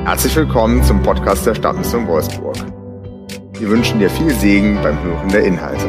Herzlich willkommen zum Podcast der Stadtmission Wolfsburg. Wir wünschen dir viel Segen beim Hören der Inhalte.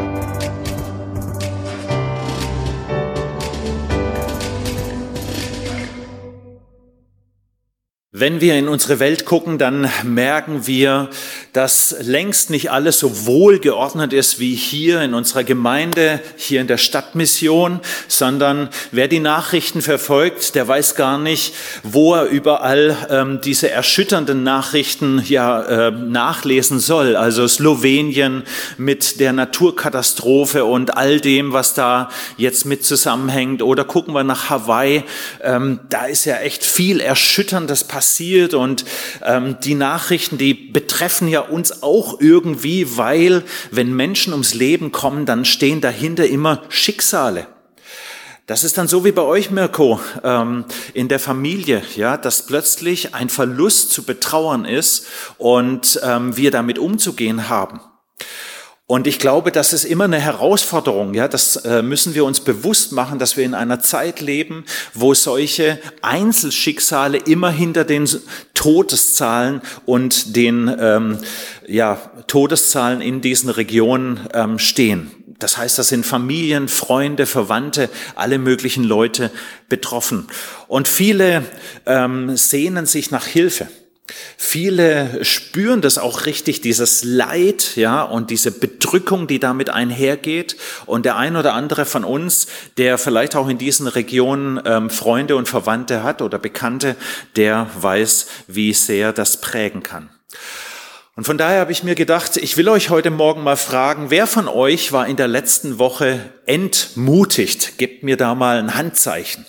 Wenn wir in unsere Welt gucken, dann merken wir, dass längst nicht alles so wohl geordnet ist wie hier in unserer Gemeinde, hier in der Stadtmission, sondern wer die Nachrichten verfolgt, der weiß gar nicht, wo er überall diese erschütternden Nachrichten nachlesen soll. Also Slowenien mit der Naturkatastrophe und all dem, was da jetzt mit zusammenhängt. Oder gucken wir nach Hawaii, da ist ja echt viel Erschütterndes passiert und die Nachrichten, die betreffen ja uns auch irgendwie, weil wenn Menschen ums Leben kommen, dann stehen dahinter immer Schicksale. Das ist dann so wie bei euch, Mirko, in der Familie, ja, dass plötzlich ein Verlust zu betrauern ist und wir damit umzugehen haben. Und ich glaube, das ist immer eine Herausforderung, ja, das müssen wir uns bewusst machen, dass wir in einer Zeit leben, wo solche Einzelschicksale immer hinter den Todeszahlen und den Todeszahlen in diesen Regionen stehen. Das heißt, da sind Familien, Freunde, Verwandte, alle möglichen Leute betroffen. Und viele sehnen sich nach Hilfe. Viele spüren das auch richtig, dieses Leid, ja, und diese Bedrückung, die damit einhergeht. Und der ein oder andere von uns, der vielleicht auch in diesen Regionen Freunde und Verwandte hat oder Bekannte, der weiß, wie sehr das prägen kann. Und von daher habe ich mir gedacht, ich will euch heute Morgen mal fragen, wer von euch war in der letzten Woche entmutigt? Gebt mir da mal ein Handzeichen.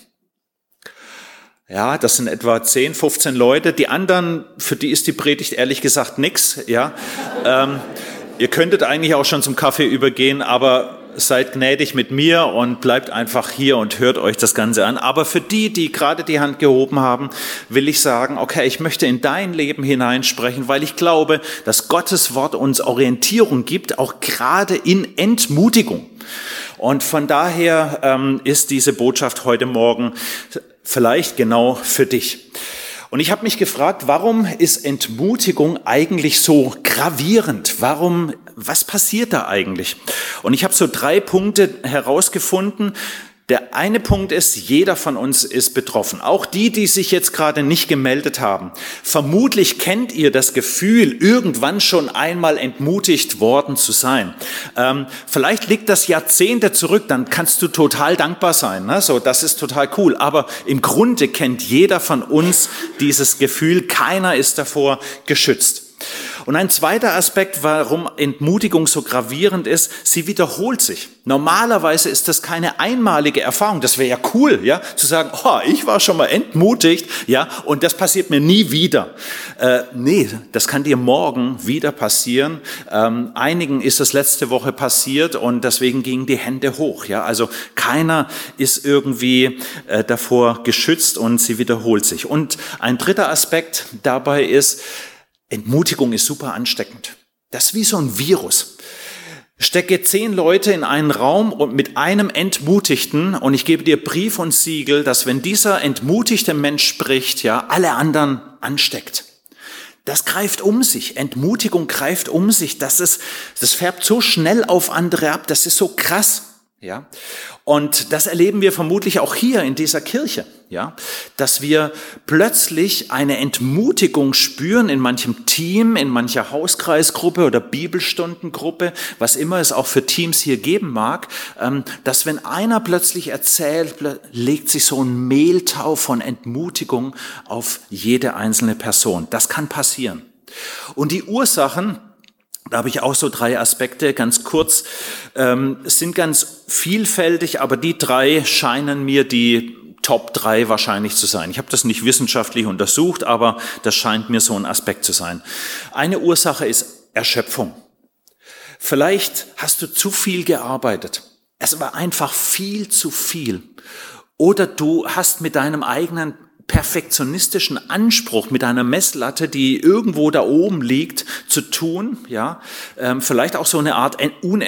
Ja, das sind etwa 10, 15 Leute. Die anderen, für die ist die Predigt ehrlich gesagt nix. Ja, ihr könntet eigentlich auch schon zum Kaffee übergehen, aber seid gnädig mit mir und bleibt einfach hier und hört euch das Ganze an. Aber für die, die gerade die Hand gehoben haben, will ich sagen, okay, ich möchte in dein Leben hineinsprechen, weil ich glaube, dass Gottes Wort uns Orientierung gibt, auch gerade in Entmutigung. Und von daher ist diese Botschaft heute Morgen vielleicht genau für dich. Und ich habe mich gefragt, warum ist Entmutigung eigentlich so gravierend? Was passiert da eigentlich? Und ich habe so 3 Punkte herausgefunden. Der eine Punkt ist, jeder von uns ist betroffen. Auch die sich jetzt gerade nicht gemeldet haben. Vermutlich kennt ihr das Gefühl, irgendwann schon einmal entmutigt worden zu sein. Vielleicht liegt das Jahrzehnte zurück, dann kannst du total dankbar sein. Ne? So, das ist total cool. Aber im Grunde kennt jeder von uns dieses Gefühl. Keiner ist davor geschützt. Und ein zweiter Aspekt, warum Entmutigung so gravierend ist, sie wiederholt sich. Normalerweise ist das keine einmalige Erfahrung. Das wäre ja cool, ja, zu sagen, oh, ich war schon mal entmutigt, ja, und das passiert mir nie wieder. Nee, das kann dir morgen wieder passieren. Einigen ist das letzte Woche passiert und deswegen gingen die Hände hoch, ja. Also keiner ist irgendwie davor geschützt und sie wiederholt sich. Und ein dritter Aspekt dabei ist, Entmutigung ist super ansteckend. Das ist wie so ein Virus. Stecke 10 Leute in einen Raum und mit einem Entmutigten und ich gebe dir Brief und Siegel, dass wenn dieser entmutigte Mensch spricht, ja, alle anderen ansteckt. Das greift um sich. Entmutigung greift um sich. Das färbt so schnell auf andere ab. Das ist so krass. Ja, und das erleben wir vermutlich auch hier in dieser Kirche, ja, dass wir plötzlich eine Entmutigung spüren in manchem Team, in mancher Hauskreisgruppe oder Bibelstundengruppe, was immer es auch für Teams hier geben mag, dass wenn einer plötzlich erzählt, legt sich so ein Mehltau von Entmutigung auf jede einzelne Person. Das kann passieren. Und die Ursachen, da habe ich auch so 3 Aspekte, ganz kurz, sind ganz vielfältig, aber die 3 scheinen mir die Top 3 wahrscheinlich zu sein. Ich habe das nicht wissenschaftlich untersucht, aber das scheint mir so ein Aspekt zu sein. Eine Ursache ist Erschöpfung. Vielleicht hast du zu viel gearbeitet. Es war einfach viel zu viel. Oder du hast mit deinem eigenen perfektionistischen Anspruch, mit einer Messlatte, die irgendwo da oben liegt, zu tun, ja, vielleicht auch so eine Art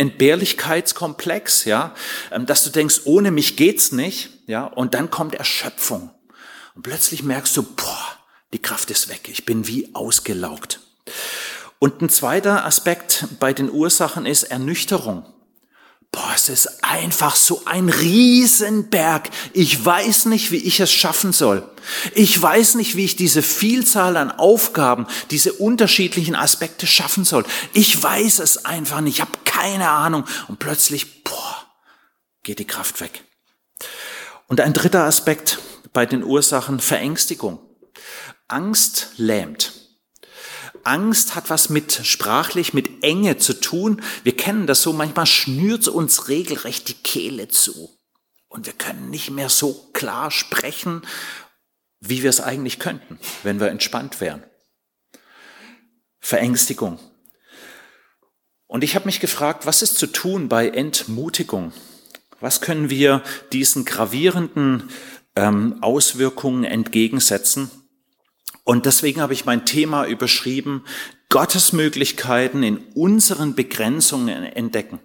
Unentbehrlichkeitskomplex, ja, dass du denkst, ohne mich geht's nicht, ja, und dann kommt Erschöpfung und plötzlich merkst du, Die Kraft ist weg. Ich bin wie ausgelaugt. Und ein zweiter Aspekt bei den Ursachen ist Ernüchterung. Es ist einfach so ein Riesenberg. Ich weiß nicht, wie ich es schaffen soll. Ich weiß nicht, wie ich diese Vielzahl an Aufgaben, diese unterschiedlichen Aspekte schaffen soll. Ich weiß es einfach nicht. Ich habe keine Ahnung. Und plötzlich, geht die Kraft weg. Und ein dritter Aspekt bei den Ursachen, Verängstigung. Angst lähmt. Angst hat was sprachlich mit Enge zu tun. Wir kennen das so, manchmal schnürt uns regelrecht die Kehle zu. Und wir können nicht mehr so klar sprechen, wie wir es eigentlich könnten, wenn wir entspannt wären. Verängstigung. Und ich habe mich gefragt, was ist zu tun bei Entmutigung? Was können wir diesen gravierenden Auswirkungen entgegensetzen? Und deswegen habe ich mein Thema überschrieben, Gottes Möglichkeiten in unseren Begrenzungen entdecken.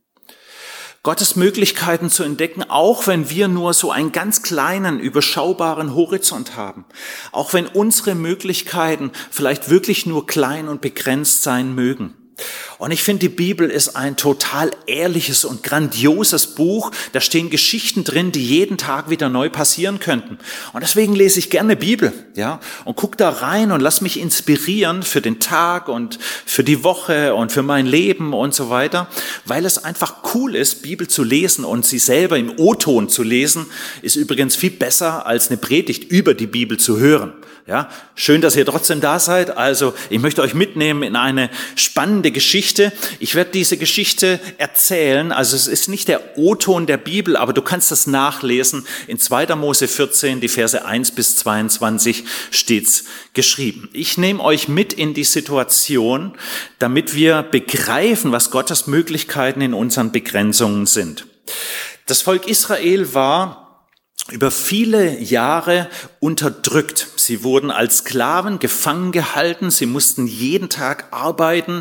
Gottes Möglichkeiten zu entdecken, auch wenn wir nur so einen ganz kleinen, überschaubaren Horizont haben. Auch wenn unsere Möglichkeiten vielleicht wirklich nur klein und begrenzt sein mögen. Und ich finde, die Bibel ist ein total ehrliches und grandioses Buch. Da stehen Geschichten drin, die jeden Tag wieder neu passieren könnten. Und deswegen lese ich gerne Bibel, ja, und guck da rein und lass mich inspirieren für den Tag und für die Woche und für mein Leben und so weiter, weil es einfach cool ist, Bibel zu lesen und sie selber im O-Ton zu lesen, ist übrigens viel besser als eine Predigt über die Bibel zu hören. Ja, schön, dass ihr trotzdem da seid. Also, ich möchte euch mitnehmen in eine spannende Geschichte. Ich werde diese Geschichte erzählen. Also, es ist nicht der O-Ton der Bibel, aber du kannst das nachlesen. In 2. Mose 14, die Verse 1 bis 22 steht's geschrieben. Ich nehme euch mit in die Situation, damit wir begreifen, was Gottes Möglichkeiten in unseren Begrenzungen sind. Das Volk Israel war über viele Jahre unterdrückt. Sie wurden als Sklaven gefangen gehalten. Sie mussten jeden Tag arbeiten.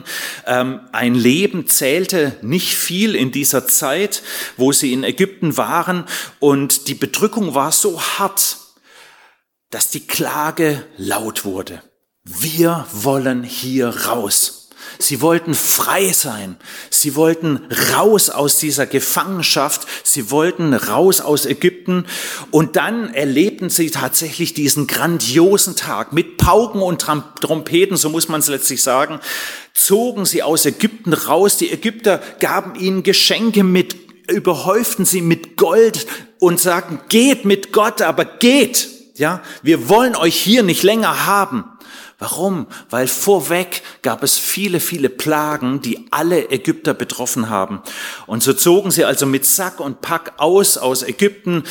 Ein Leben zählte nicht viel in dieser Zeit, wo sie in Ägypten waren. Und die Bedrückung war so hart, dass die Klage laut wurde. Wir wollen hier raus. Sie wollten frei sein. Sie wollten raus aus dieser Gefangenschaft. Sie wollten raus aus Ägypten. Und dann erlebten sie tatsächlich diesen grandiosen Tag. Mit Pauken und Trompeten, so muss man es letztlich sagen, zogen sie aus Ägypten raus. Die Ägypter gaben ihnen Geschenke mit, überhäuften sie mit Gold und sagten, geht mit Gott, aber geht. Ja, wir wollen euch hier nicht länger haben. Warum? Weil vorweg gab es viele, viele Plagen, die alle Ägypter betroffen haben. Und so zogen sie also mit Sack und Pack aus Ägypten.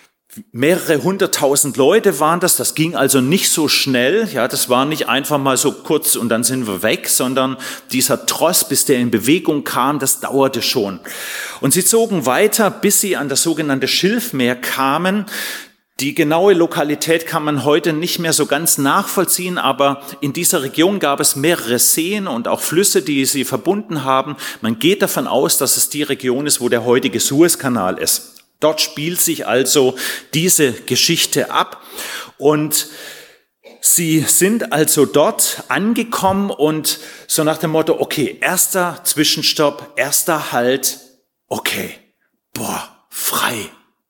Mehrere 100.000 Leute waren das. Das ging also nicht so schnell. Ja, das war nicht einfach mal so kurz und dann sind wir weg, sondern dieser Tross, bis der in Bewegung kam, das dauerte schon. Und sie zogen weiter, bis sie an das sogenannte Schilfmeer kamen. Die genaue Lokalität kann man heute nicht mehr so ganz nachvollziehen, aber in dieser Region gab es mehrere Seen und auch Flüsse, die sie verbunden haben. Man geht davon aus, dass es die Region ist, wo der heutige Suezkanal ist. Dort spielt sich also diese Geschichte ab und sie sind also dort angekommen und so nach dem Motto, okay, erster Zwischenstopp, erster Halt, okay, frei.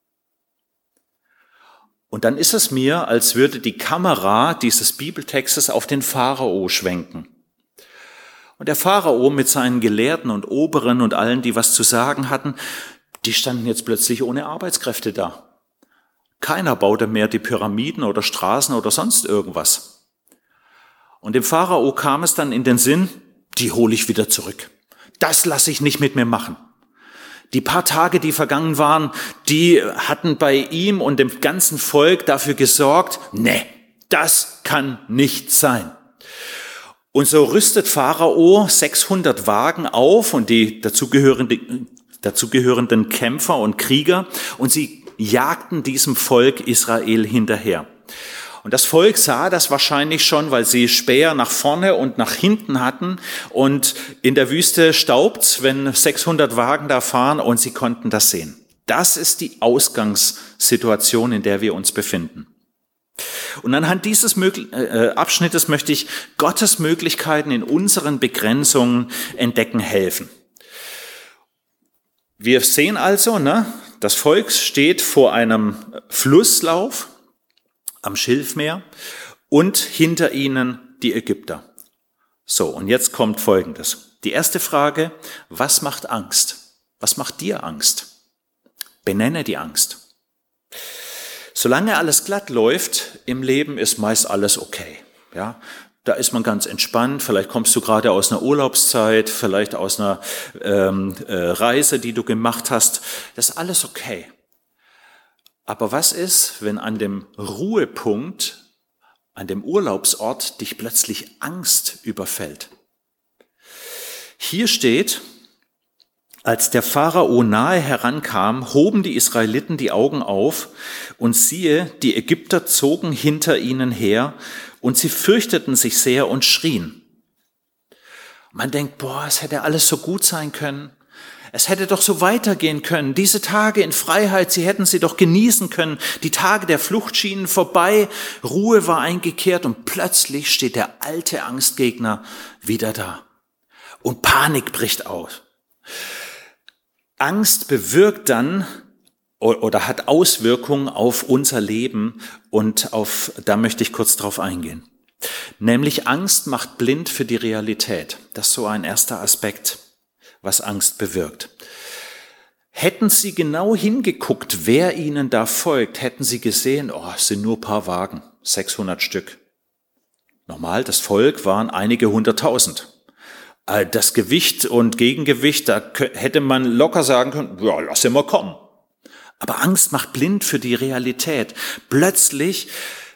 Und dann ist es mir, als würde die Kamera dieses Bibeltextes auf den Pharao schwenken. Und der Pharao mit seinen Gelehrten und Oberen und allen, die was zu sagen hatten, die standen jetzt plötzlich ohne Arbeitskräfte da. Keiner baute mehr die Pyramiden oder Straßen oder sonst irgendwas. Und dem Pharao kam es dann in den Sinn, die hole ich wieder zurück. Das lasse ich nicht mit mir machen. Die paar Tage, die vergangen waren, die hatten bei ihm und dem ganzen Volk dafür gesorgt, nee, das kann nicht sein. Und so rüstet Pharao 600 Wagen auf und die dazugehörenden Kämpfer und Krieger und sie jagten diesem Volk Israel hinterher. Und das Volk sah das wahrscheinlich schon, weil sie Späher nach vorne und nach hinten hatten. Und in der Wüste staubt's, wenn 600 Wagen da fahren und sie konnten das sehen. Das ist die Ausgangssituation, in der wir uns befinden. Und anhand dieses Abschnittes möchte ich Gottes Möglichkeiten in unseren Begrenzungen entdecken helfen. Wir sehen also, das Volk steht vor einem Flusslauf am Schilfmeer und hinter ihnen die Ägypter. So, und jetzt kommt Folgendes. Die erste Frage, was macht Angst? Was macht dir Angst? Benenne die Angst. Solange alles glatt läuft im Leben, ist meist alles okay. Ja, da ist man ganz entspannt. Vielleicht kommst du gerade aus einer Urlaubszeit, vielleicht aus einer Reise, die du gemacht hast. Das ist alles okay. Aber was ist, wenn an dem Ruhepunkt, an dem Urlaubsort dich plötzlich Angst überfällt? Hier steht, als der Pharao nahe herankam, hoben die Israeliten die Augen auf und siehe, die Ägypter zogen hinter ihnen her und sie fürchteten sich sehr und schrien. Man denkt, es hätte alles so gut sein können. Es hätte doch so weitergehen können. Diese Tage in Freiheit, sie hätten sie doch genießen können. Die Tage der Flucht schienen vorbei, Ruhe war eingekehrt und plötzlich steht der alte Angstgegner wieder da. Und Panik bricht aus. Angst bewirkt dann oder hat Auswirkungen auf unser Leben und da möchte ich kurz drauf eingehen. Nämlich Angst macht blind für die Realität. Das ist so ein erster Aspekt, was Angst bewirkt. Hätten Sie genau hingeguckt, wer Ihnen da folgt, hätten Sie gesehen, es sind nur ein paar Wagen, 600 Stück. Normal, das Volk waren einige 100.000. Das Gewicht und Gegengewicht, da hätte man locker sagen können, ja, lass ihn mal kommen. Aber Angst macht blind für die Realität. Plötzlich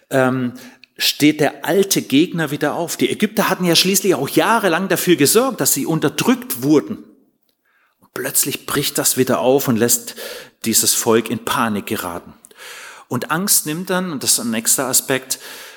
steht der alte Gegner wieder auf. Die Ägypter hatten ja schließlich auch jahrelang dafür gesorgt, dass sie unterdrückt wurden. Und plötzlich bricht das wieder auf und lässt dieses Volk in Panik geraten. Und Angst nimmt dann, und das ist ein nächster Aspekt,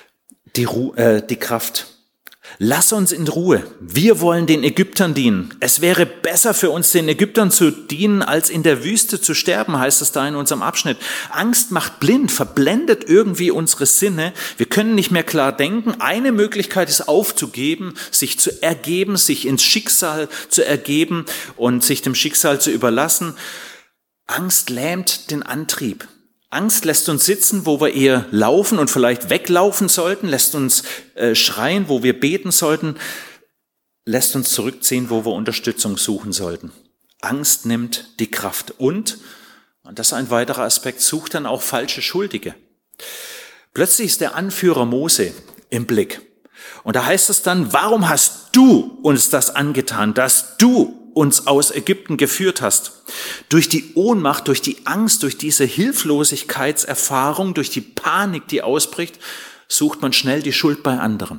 die Kraft. Lass uns in Ruhe. Wir wollen den Ägyptern dienen. Es wäre besser für uns, den Ägyptern zu dienen, als in der Wüste zu sterben, heißt es da in unserem Abschnitt. Angst macht blind, verblendet irgendwie unsere Sinne. Wir können nicht mehr klar denken. Eine Möglichkeit ist aufzugeben, sich zu ergeben, sich ins Schicksal zu ergeben und sich dem Schicksal zu überlassen. Angst lähmt den Antrieb. Angst lässt uns sitzen, wo wir eher laufen und vielleicht weglaufen sollten, lässt uns schreien, wo wir beten sollten, lässt uns zurückziehen, wo wir Unterstützung suchen sollten. Angst nimmt die Kraft und das ist ein weiterer Aspekt, sucht dann auch falsche Schuldige. Plötzlich ist der Anführer Mose im Blick und da heißt es dann, warum hast du uns das angetan, dass du uns aus Ägypten geführt hast? Durch die Ohnmacht, durch die Angst, durch diese Hilflosigkeitserfahrung, durch die Panik, die ausbricht, sucht man schnell die Schuld bei anderen.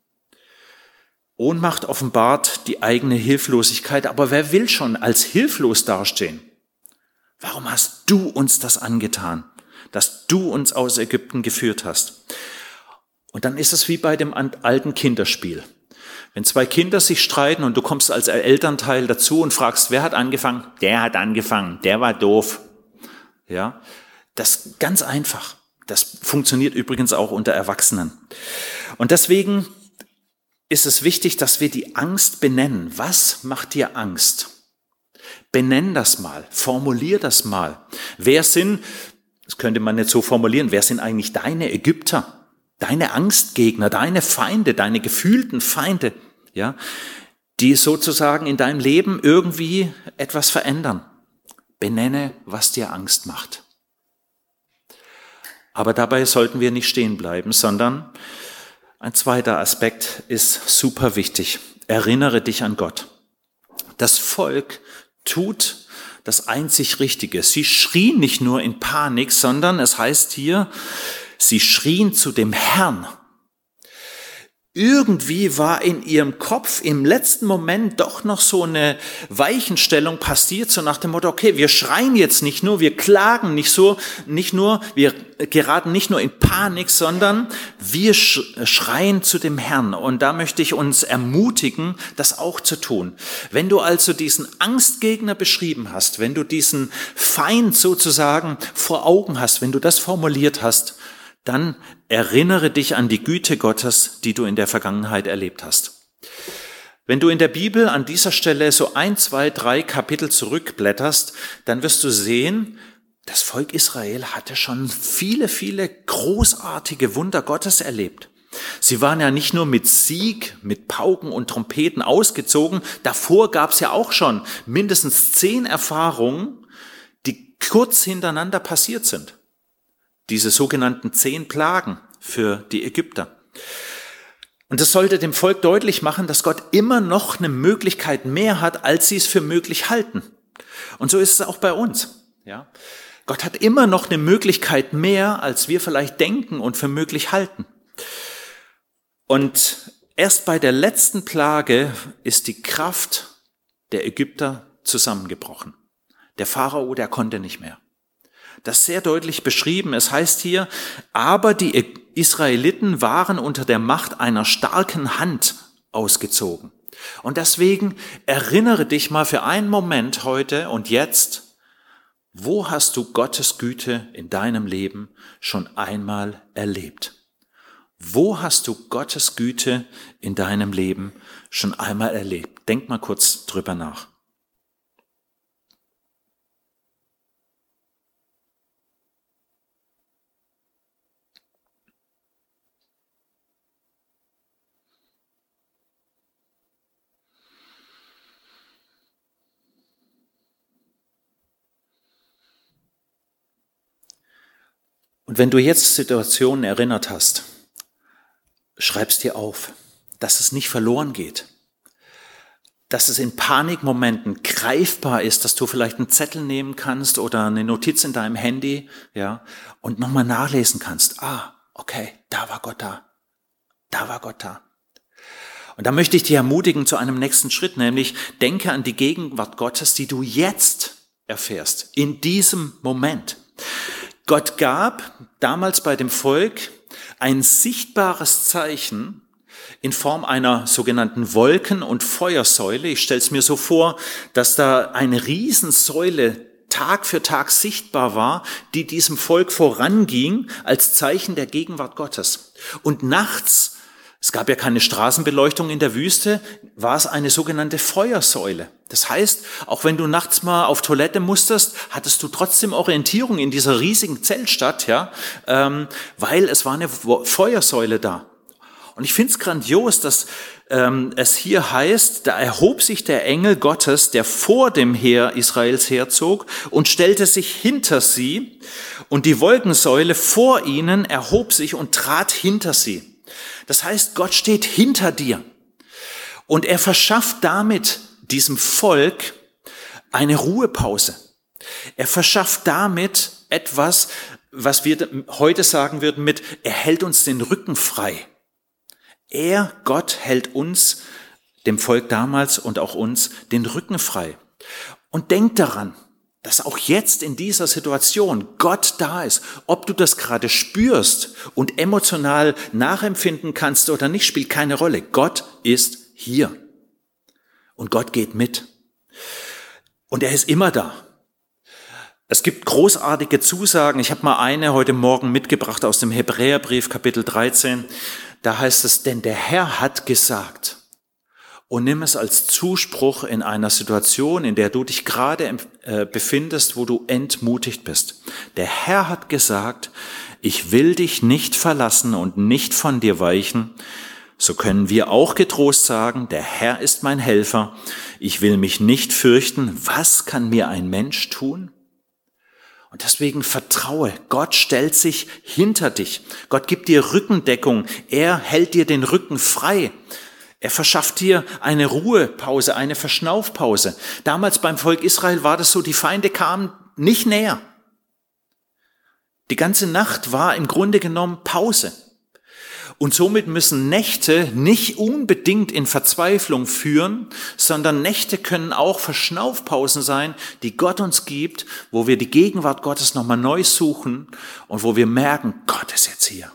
Ohnmacht offenbart die eigene Hilflosigkeit, aber wer will schon als hilflos dastehen? Warum hast du uns das angetan, dass du uns aus Ägypten geführt hast? Und dann ist es wie bei dem alten Kinderspiel. Wenn zwei Kinder sich streiten und du kommst als Elternteil dazu und fragst, wer hat angefangen? Der hat angefangen, der war doof. Ja, das ist ganz einfach. Das funktioniert übrigens auch unter Erwachsenen. Und deswegen ist es wichtig, dass wir die Angst benennen. Was macht dir Angst? Benenn das mal, formulier das mal. Das könnte man nicht so formulieren, wer sind eigentlich deine Ägypter? Deine Angstgegner, deine Feinde, deine gefühlten Feinde, ja, die sozusagen in deinem Leben irgendwie etwas verändern. Benenne, was dir Angst macht. Aber dabei sollten wir nicht stehen bleiben, sondern ein zweiter Aspekt ist super wichtig. Erinnere dich an Gott. Das Volk tut das einzig Richtige. Sie schrien nicht nur in Panik, sondern es heißt hier, sie schrien zu dem Herrn. Irgendwie war in ihrem Kopf im letzten Moment doch noch so eine Weichenstellung passiert, so nach dem Motto, okay, wir schreien jetzt nicht nur, wir klagen wir geraten nicht nur in Panik, sondern wir schreien zu dem Herrn. Und da möchte ich uns ermutigen, das auch zu tun. Wenn du also diesen Angstgegner beschrieben hast, wenn du diesen Feind sozusagen vor Augen hast, wenn du das formuliert hast, dann erinnere dich an die Güte Gottes, die du in der Vergangenheit erlebt hast. Wenn du in der Bibel an dieser Stelle so 1, 2, 3 Kapitel zurückblätterst, dann wirst du sehen, das Volk Israel hatte schon viele, viele großartige Wunder Gottes erlebt. Sie waren ja nicht nur mit Sieg, mit Pauken und Trompeten ausgezogen, davor gab es ja auch schon mindestens 10 Erfahrungen, die kurz hintereinander passiert sind. Diese sogenannten 10 Plagen für die Ägypter. Und das sollte dem Volk deutlich machen, dass Gott immer noch eine Möglichkeit mehr hat, als sie es für möglich halten. Und so ist es auch bei uns. Ja? Gott hat immer noch eine Möglichkeit mehr, als wir vielleicht denken und für möglich halten. Und erst bei der letzten Plage ist die Kraft der Ägypter zusammengebrochen. Der Pharao, der konnte nicht mehr. Das ist sehr deutlich beschrieben. Es heißt hier, aber die Israeliten waren unter der Macht einer starken Hand ausgezogen. Und deswegen erinnere dich mal für einen Moment heute und jetzt, wo hast du Gottes Güte in deinem Leben schon einmal erlebt? Wo hast du Gottes Güte in deinem Leben schon einmal erlebt? Denk mal kurz drüber nach. Und wenn du jetzt Situationen erinnert hast, schreib's dir auf, dass es nicht verloren geht, dass es in Panikmomenten greifbar ist, dass du vielleicht einen Zettel nehmen kannst oder eine Notiz in deinem Handy, ja, und nochmal nachlesen kannst. Okay, da war Gott da. Da war Gott da. Und da möchte ich dich ermutigen zu einem nächsten Schritt, nämlich denke an die Gegenwart Gottes, die du jetzt erfährst, in diesem Moment. Gott gab damals bei dem Volk ein sichtbares Zeichen in Form einer sogenannten Wolken- und Feuersäule. Ich stelle es mir so vor, dass da eine Riesensäule Tag für Tag sichtbar war, die diesem Volk voranging als Zeichen der Gegenwart Gottes. Und nachts, es gab ja keine Straßenbeleuchtung in der Wüste, war es eine sogenannte Feuersäule. Das heißt, auch wenn du nachts mal auf Toilette musstest, hattest du trotzdem Orientierung in dieser riesigen Zeltstadt, ja, weil es war eine Feuersäule da. Und ich finde es grandios, dass es hier heißt, da erhob sich der Engel Gottes, der vor dem Heer Israels herzog, und stellte sich hinter sie, und die Wolkensäule vor ihnen erhob sich und trat hinter sie. Das heißt, Gott steht hinter dir und er verschafft damit diesem Volk eine Ruhepause. Er verschafft damit etwas, was wir heute sagen würden mit, er hält uns den Rücken frei. Gott hält uns, dem Volk damals und auch uns, den Rücken frei. Und denk daran, dass auch jetzt in dieser Situation Gott da ist. Ob du das gerade spürst und emotional nachempfinden kannst oder nicht, spielt keine Rolle. Gott ist hier. Und Gott geht mit. Und er ist immer da. Es gibt großartige Zusagen. Ich habe mal eine heute Morgen mitgebracht aus dem Hebräerbrief, Kapitel 13. Da heißt es, denn der Herr hat gesagt, und nimm es als Zuspruch in einer Situation, in der du dich gerade befindest, wo du entmutigt bist. Der Herr hat gesagt, ich will dich nicht verlassen und nicht von dir weichen. So können wir auch getrost sagen, der Herr ist mein Helfer. Ich will mich nicht fürchten. Was kann mir ein Mensch tun? Und deswegen vertraue, Gott stellt sich hinter dich. Gott gibt dir Rückendeckung. Er hält dir den Rücken frei. Er verschafft dir eine Ruhepause, eine Verschnaufpause. Damals beim Volk Israel war das so, die Feinde kamen nicht näher. Die ganze Nacht war im Grunde genommen Pause. Und somit müssen Nächte nicht unbedingt in Verzweiflung führen, sondern Nächte können auch Verschnaufpausen sein, die Gott uns gibt, wo wir die Gegenwart Gottes nochmal neu suchen und wo wir merken, Gott ist jetzt hier.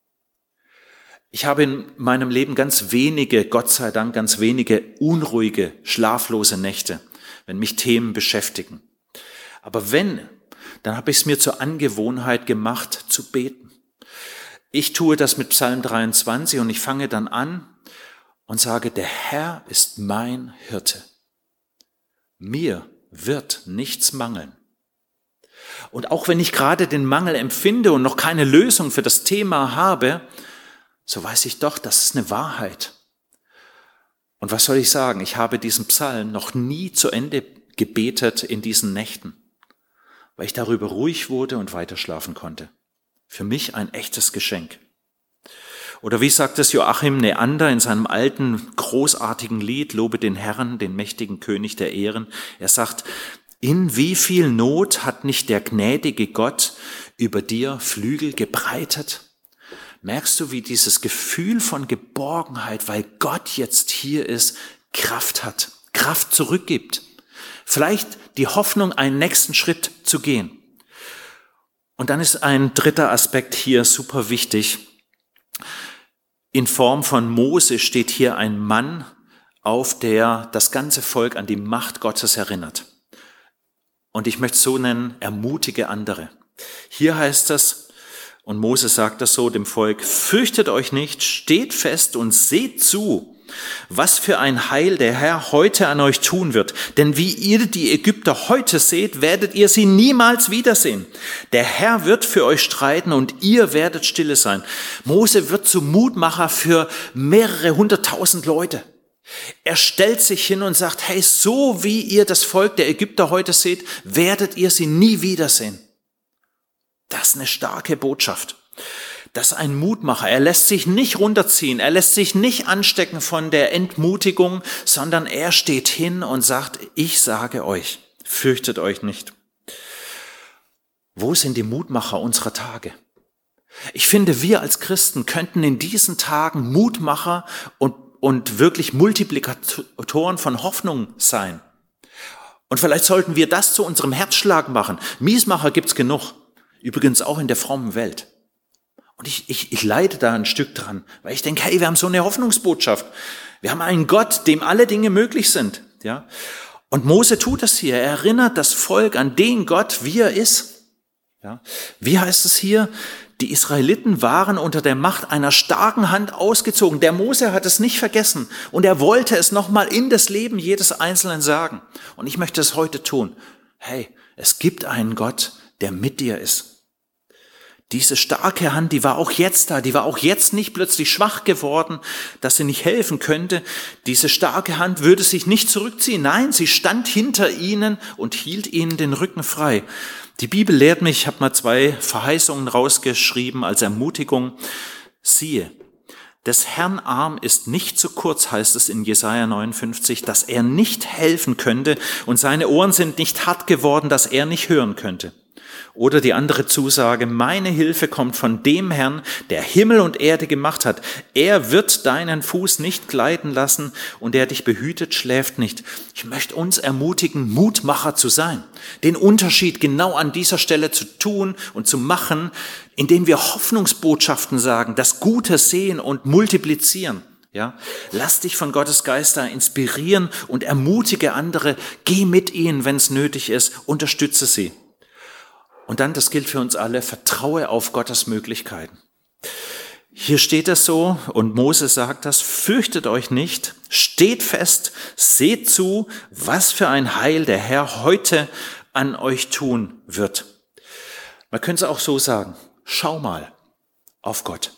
Ich habe in meinem Leben ganz wenige, Gott sei Dank, ganz wenige unruhige, schlaflose Nächte, wenn mich Themen beschäftigen. Aber wenn, dann habe ich es mir zur Angewohnheit gemacht, zu beten. Ich tue das mit Psalm 23 und ich fange dann an und sage, der Herr ist mein Hirte. Mir wird nichts mangeln. Und auch wenn ich gerade den Mangel empfinde und noch keine Lösung für das Thema habe, so weiß ich doch, das ist eine Wahrheit. Und was soll ich sagen? Ich habe diesen Psalm noch nie zu Ende gebetet in diesen Nächten, weil ich darüber ruhig wurde und weiter schlafen konnte. Für mich ein echtes Geschenk. Oder wie sagt es Joachim Neander in seinem alten, großartigen Lied, Lobe den Herrn, den mächtigen König der Ehren. Er sagt, in wie viel Not hat nicht der gnädige Gott über dir Flügel gebreitet? Merkst du, wie dieses Gefühl von Geborgenheit, weil Gott jetzt hier ist, Kraft hat, Kraft zurückgibt? Vielleicht die Hoffnung, einen nächsten Schritt zu gehen. Und dann ist ein dritter Aspekt hier super wichtig. In Form von Mose steht hier ein Mann auf, der das ganze Volk an die Macht Gottes erinnert. Und ich möchte es so nennen, ermutige andere. Hier heißt es, und Mose sagt das so dem Volk, fürchtet euch nicht, steht fest und seht zu, was für ein Heil der Herr heute an euch tun wird. Denn wie ihr die Ägypter heute seht, werdet ihr sie niemals wiedersehen. Der Herr wird für euch streiten und ihr werdet stille sein. Mose wird zum Mutmacher für mehrere 100.000 Leute. Er stellt sich hin und sagt, hey, so wie ihr das Volk der Ägypter heute seht, werdet ihr sie nie wiedersehen. Das ist eine starke Botschaft. Das ist ein Mutmacher. Er lässt sich nicht runterziehen. Er lässt sich nicht anstecken von der Entmutigung, sondern er steht hin und sagt, ich sage euch, fürchtet euch nicht. Wo sind die Mutmacher unserer Tage? Ich finde, wir als Christen könnten in diesen Tagen Mutmacher und wirklich Multiplikatoren von Hoffnung sein. Und vielleicht sollten wir das zu unserem Herzschlag machen. Miesmacher gibt's genug. Übrigens auch in der frommen Welt. Und ich leide da ein Stück dran, weil ich denke, hey, wir haben so eine Hoffnungsbotschaft. Wir haben einen Gott, dem alle Dinge möglich sind. Ja? Und Mose tut das hier. Er erinnert das Volk an den Gott, wie er ist. Ja? Wie heißt es hier? Die Israeliten waren unter der Macht einer starken Hand ausgezogen. Der Mose hat es nicht vergessen. Und er wollte es nochmal in das Leben jedes Einzelnen sagen. Und ich möchte es heute tun. Hey, es gibt einen Gott, der mit dir ist. Diese starke Hand, die war auch jetzt da, die war auch jetzt nicht plötzlich schwach geworden, dass sie nicht helfen könnte. Diese starke Hand würde sich nicht zurückziehen. Nein, sie stand hinter ihnen und hielt ihnen den Rücken frei. Die Bibel lehrt mich, ich habe mal 2 Verheißungen rausgeschrieben als Ermutigung. Siehe, des Herrn Arm ist nicht zu kurz, heißt es in Jesaja 59, dass er nicht helfen könnte und seine Ohren sind nicht hart geworden, dass er nicht hören könnte. Oder die andere Zusage, meine Hilfe kommt von dem Herrn, der Himmel und Erde gemacht hat. Er wird deinen Fuß nicht gleiten lassen und der dich behütet, schläft nicht. Ich möchte uns ermutigen, Mutmacher zu sein, den Unterschied genau an dieser Stelle zu tun und zu machen, indem wir Hoffnungsbotschaften sagen, das Gute sehen und multiplizieren. Ja, lass dich von Gottes Geist da inspirieren und ermutige andere, geh mit ihnen, wenn es nötig ist, unterstütze sie. Und dann, das gilt für uns alle, vertraue auf Gottes Möglichkeiten. Hier steht es so, und Mose sagt das, fürchtet euch nicht, steht fest, seht zu, was für ein Heil der Herr heute an euch tun wird. Man könnte es auch so sagen, schau mal auf Gott.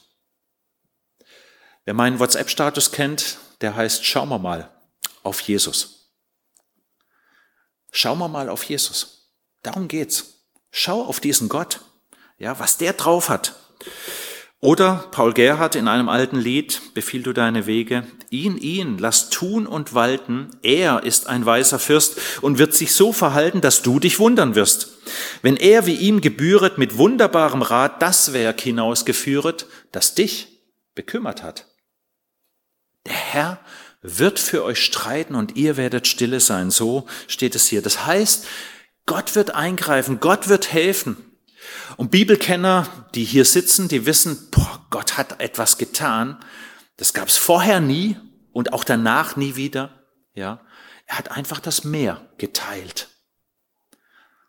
Wer meinen WhatsApp-Status kennt, der heißt, schauen wir mal auf Jesus. Schauen wir mal auf Jesus. Darum geht's. Schau auf diesen Gott, ja, was der drauf hat. Oder Paul Gerhardt in einem alten Lied, befiehl du deine Wege, ihn, lass tun und walten, er ist ein weiser Fürst und wird sich so verhalten, dass du dich wundern wirst. Wenn er wie ihm gebühret mit wunderbarem Rat das Werk hinausgeführet, das dich bekümmert hat. Der Herr wird für euch streiten und ihr werdet stille sein, so steht es hier. Das heißt, Gott wird eingreifen, Gott wird helfen. Und Bibelkenner, die hier sitzen, die wissen, Gott hat etwas getan. Das gab es vorher nie und auch danach nie wieder. Ja, er hat einfach das Meer geteilt.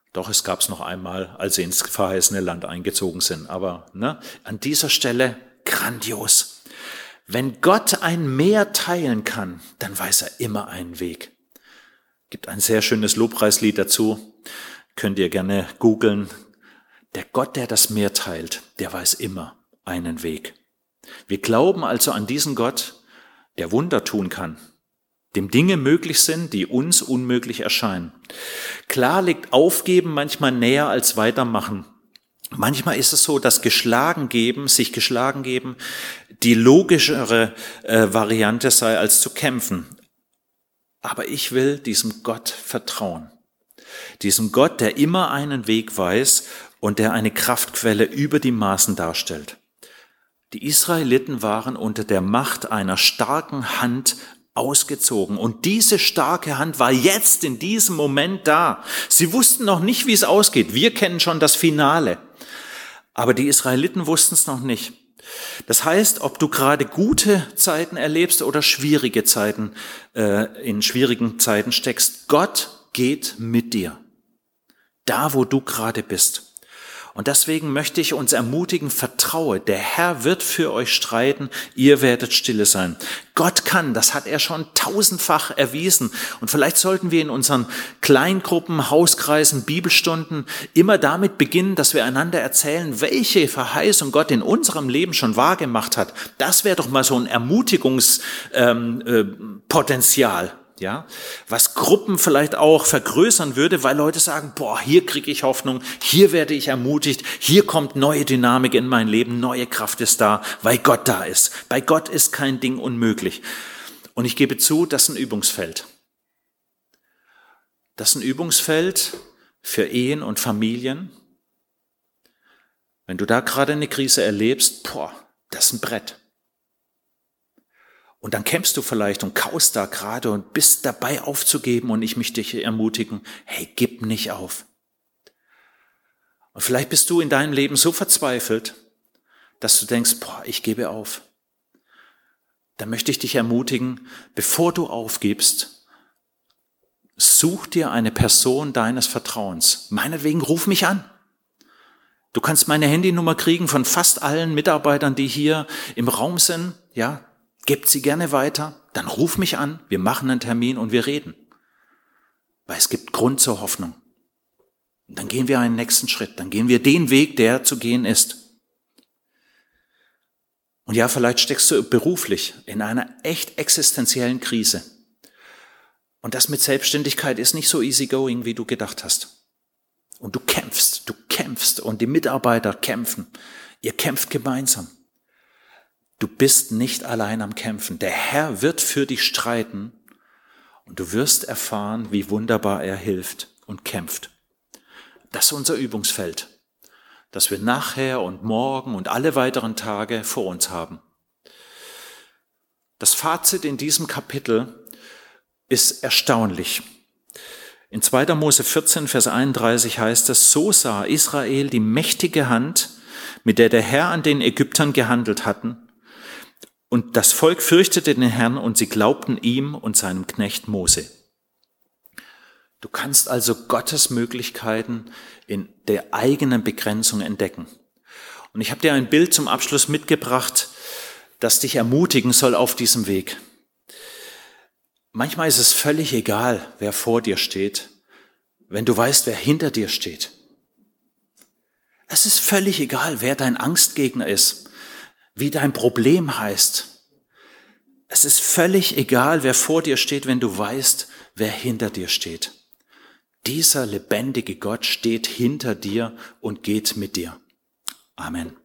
Doch, es gab es noch einmal, als sie ins verheißene Land eingezogen sind. Aber an dieser Stelle grandios. Wenn Gott ein Meer teilen kann, dann weiß er immer einen Weg. Gibt ein sehr schönes Lobpreislied dazu. Könnt ihr gerne googeln. Der Gott, der das Meer teilt, der weiß immer einen Weg. Wir glauben also an diesen Gott, der Wunder tun kann, dem Dinge möglich sind, die uns unmöglich erscheinen. Klar liegt Aufgeben manchmal näher als Weitermachen. Manchmal ist es so, dass sich geschlagen geben, die logischere Variante sei, als zu kämpfen. Aber ich will diesem Gott vertrauen. Diesem Gott, der immer einen Weg weiß und der eine Kraftquelle über die Maßen darstellt. Die Israeliten waren unter der Macht einer starken Hand ausgezogen. Und diese starke Hand war jetzt in diesem Moment da. Sie wussten noch nicht, wie es ausgeht. Wir kennen schon das Finale. Aber die Israeliten wussten es noch nicht. Das heißt, ob du gerade gute Zeiten erlebst oder schwierige Zeiten, in schwierigen Zeiten steckst, Gott geht mit dir. Da, wo du gerade bist. Und deswegen möchte ich uns ermutigen, vertraue, der Herr wird für euch streiten, ihr werdet stille sein. Gott kann, das hat er schon tausendfach erwiesen. Und vielleicht sollten wir in unseren Kleingruppen, Hauskreisen, Bibelstunden immer damit beginnen, dass wir einander erzählen, welche Verheißung Gott in unserem Leben schon wahrgemacht hat. Das wäre doch mal so ein Ermutigungspotenzial. Ja, was Gruppen vielleicht auch vergrößern würde, weil Leute sagen, hier kriege ich Hoffnung, hier werde ich ermutigt, hier kommt neue Dynamik in mein Leben, neue Kraft ist da, weil Gott da ist. Bei Gott ist kein Ding unmöglich. Und ich gebe zu, das ist ein Übungsfeld. Das ist ein Übungsfeld für Ehen und Familien. Wenn du da gerade eine Krise erlebst, das ist ein Brett. Und dann kämpfst du vielleicht und kaust da gerade und bist dabei aufzugeben und ich möchte dich ermutigen, hey, gib nicht auf. Und vielleicht bist du in deinem Leben so verzweifelt, dass du denkst, ich gebe auf. Dann möchte ich dich ermutigen, bevor du aufgibst, such dir eine Person deines Vertrauens. Meinetwegen ruf mich an. Du kannst meine Handynummer kriegen von fast allen Mitarbeitern, die hier im Raum sind, ja. Gebt sie gerne weiter, dann ruf mich an, wir machen einen Termin und wir reden. Weil es gibt Grund zur Hoffnung. Und dann gehen wir einen nächsten Schritt, dann gehen wir den Weg, der zu gehen ist. Und ja, vielleicht steckst du beruflich in einer echt existenziellen Krise. Und das mit Selbstständigkeit ist nicht so easygoing, wie du gedacht hast. Und du kämpfst und die Mitarbeiter kämpfen. Ihr kämpft gemeinsam. Du bist nicht allein am Kämpfen. Der Herr wird für dich streiten und du wirst erfahren, wie wunderbar er hilft und kämpft. Das ist unser Übungsfeld, das wir nachher und morgen und alle weiteren Tage vor uns haben. Das Fazit in diesem Kapitel ist erstaunlich. In 2. Mose 14, Vers 31 heißt es, so sah Israel die mächtige Hand, mit der der Herr an den Ägyptern gehandelt hatten. Und das Volk fürchtete den Herrn und sie glaubten ihm und seinem Knecht Mose. Du kannst also Gottes Möglichkeiten in der eigenen Begrenzung entdecken. Und ich habe dir ein Bild zum Abschluss mitgebracht, das dich ermutigen soll auf diesem Weg. Manchmal ist es völlig egal, wer vor dir steht, wenn du weißt, wer hinter dir steht. Es ist völlig egal, wer dein Angstgegner ist, wie dein Problem heißt. Es ist völlig egal, wer vor dir steht, wenn du weißt, wer hinter dir steht. Dieser lebendige Gott steht hinter dir und geht mit dir. Amen.